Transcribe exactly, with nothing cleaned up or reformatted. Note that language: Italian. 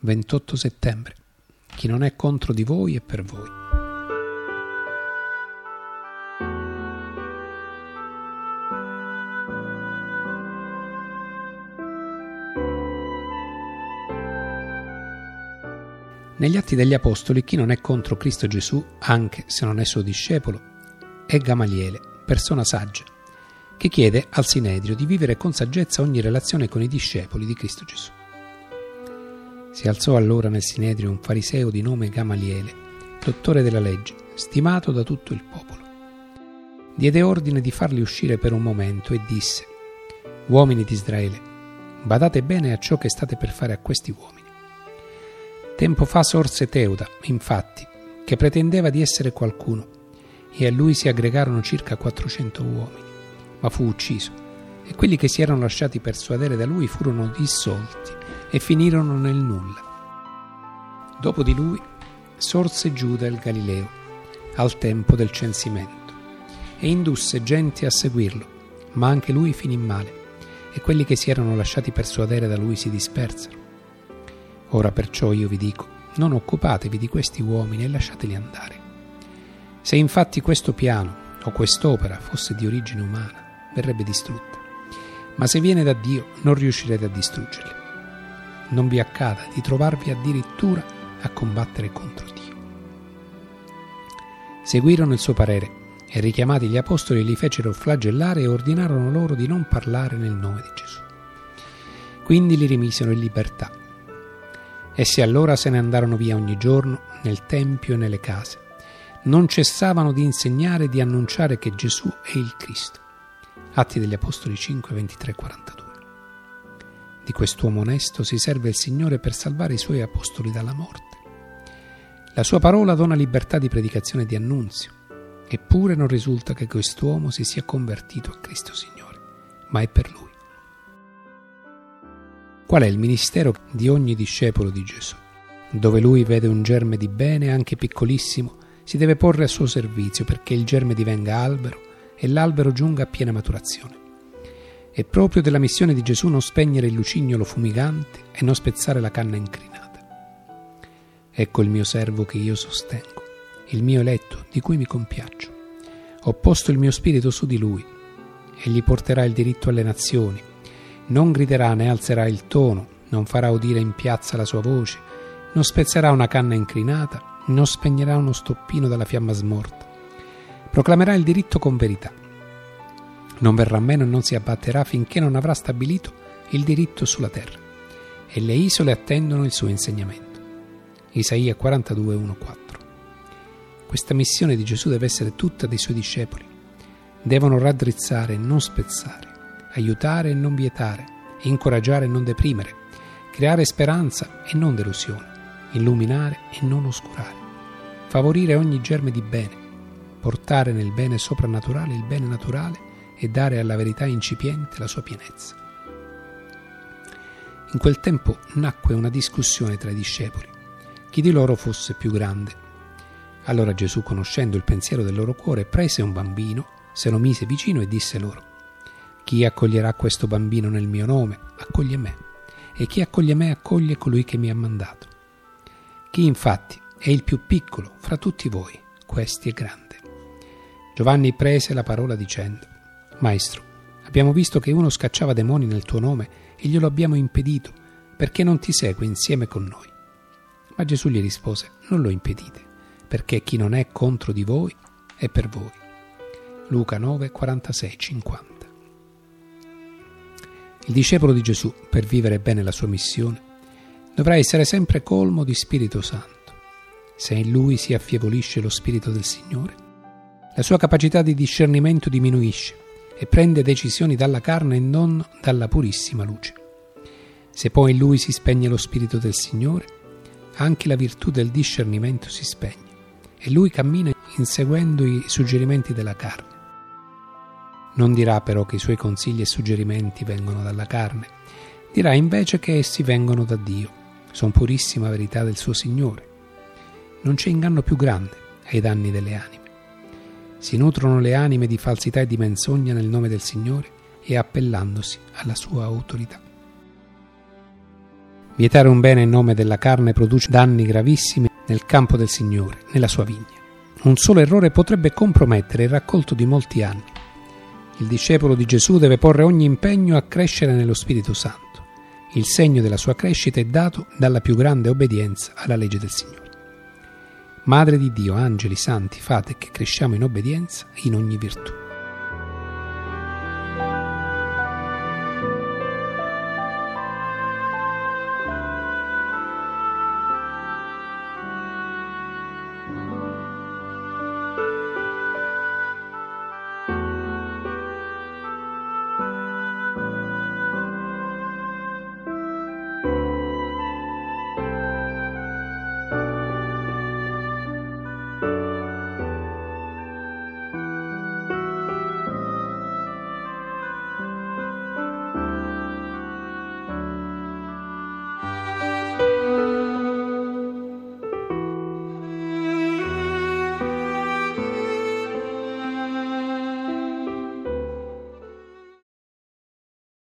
ventotto settembre. Chi non è contro di voi è per voi. Negli Atti degli Apostoli, chi non è contro Cristo Gesù, anche se non è suo discepolo, è Gamaliele, persona saggia, che chiede al Sinedrio di vivere con saggezza ogni relazione con i discepoli di Cristo Gesù. Si alzò allora nel Sinedrio un fariseo di nome Gamaliele, dottore della legge, stimato da tutto il popolo. Diede ordine di farli uscire per un momento e disse: «Uomini di Israele, badate bene a ciò che state per fare a questi uomini. Tempo fa sorse Teuda, infatti, che pretendeva di essere qualcuno, e a lui si aggregarono circa quattrocento uomini, ma fu ucciso, e quelli che si erano lasciati persuadere da lui furono dissolti e finirono nel nulla. Dopo di lui sorse Giuda il Galileo, al tempo del censimento, e indusse gente a seguirlo, ma anche lui finì male, e quelli che si erano lasciati persuadere da lui si dispersero. Ora perciò io vi dico, non occupatevi di questi uomini e lasciateli andare. Se infatti questo piano o quest'opera fosse di origine umana, verrebbe distrutta, ma se viene da Dio non riuscirete a distruggerli. Non vi accada di trovarvi addirittura a combattere contro Dio». Seguirono il suo parere e, richiamati gli apostoli, li fecero flagellare e ordinarono loro di non parlare nel nome di Gesù. Quindi li rimisero in libertà. Essi allora se ne andarono via ogni giorno nel tempio e nelle case. Non cessavano di insegnare e di annunciare che Gesù è il Cristo. Atti degli Apostoli cinque, ventitré, quarantadue. Di quest'uomo onesto si serve il Signore per salvare i suoi apostoli dalla morte. La sua parola dona libertà di predicazione e di annunzio, eppure non risulta che quest'uomo si sia convertito a Cristo Signore, ma è per Lui. Qual è il ministero di ogni discepolo di Gesù? Dove lui vede un germe di bene, anche piccolissimo, si deve porre a suo servizio perché il germe divenga albero e l'albero giunga a piena maturazione. È proprio della missione di Gesù non spegnere il lucignolo fumigante e non spezzare la canna incrinata. Ecco il mio servo che io sostengo, il mio eletto di cui mi compiaccio. Ho posto il mio spirito su di lui. Egli porterà il diritto alle nazioni. Non griderà né alzerà il tono, non farà udire in piazza la sua voce, non spezzerà una canna incrinata, non spegnerà uno stoppino dalla fiamma smorta. Proclamerà il diritto con verità. Non verrà meno e non si abbatterà finché non avrà stabilito il diritto sulla terra. E le isole attendono il suo insegnamento. Isaia quarantadue, uno, quattro. Questa missione di Gesù deve essere tutta dei suoi discepoli. Devono raddrizzare e non spezzare, aiutare e non vietare, incoraggiare e non deprimere, creare speranza e non delusione, illuminare e non oscurare, favorire ogni germe di bene, portare nel bene soprannaturale il bene naturale e dare alla verità incipiente la sua pienezza. In quel tempo nacque una discussione tra i discepoli, chi di loro fosse più grande. Allora Gesù, conoscendo il pensiero del loro cuore, prese un bambino, se lo mise vicino e disse loro: «Chi accoglierà questo bambino nel mio nome, accoglie me, e chi accoglie me accoglie colui che mi ha mandato. Chi infatti è il più piccolo fra tutti voi, questi è grande». Giovanni prese la parola dicendo: «Maestro, abbiamo visto che uno scacciava demoni nel tuo nome e glielo abbiamo impedito, perché non ti segue insieme con noi». Ma Gesù gli rispose: «Non lo impedite, perché chi non è contro di voi è per voi». Luca nove, quarantasei, cinquanta. Il discepolo di Gesù, per vivere bene la sua missione, dovrà essere sempre colmo di Spirito Santo. Se in lui si affievolisce lo Spirito del Signore, la sua capacità di discernimento diminuisce e prende decisioni dalla carne e non dalla purissima luce. Se poi in lui si spegne lo Spirito del Signore, anche la virtù del discernimento si spegne e lui cammina inseguendo i suggerimenti della carne. Non dirà però che i suoi consigli e suggerimenti vengono dalla carne, dirà invece che essi vengono da Dio, sono purissima verità del suo Signore. Non c'è inganno più grande ai danni delle anime. Si nutrono le anime di falsità e di menzogna nel nome del Signore e appellandosi alla sua autorità. Vietare un bene in nome della carne produce danni gravissimi nel campo del Signore, nella sua vigna. Un solo errore potrebbe compromettere il raccolto di molti anni. Il discepolo di Gesù deve porre ogni impegno a crescere nello Spirito Santo. Il segno della sua crescita è dato dalla più grande obbedienza alla legge del Signore. Madre di Dio, angeli, santi, fate che cresciamo in obbedienza e in ogni virtù.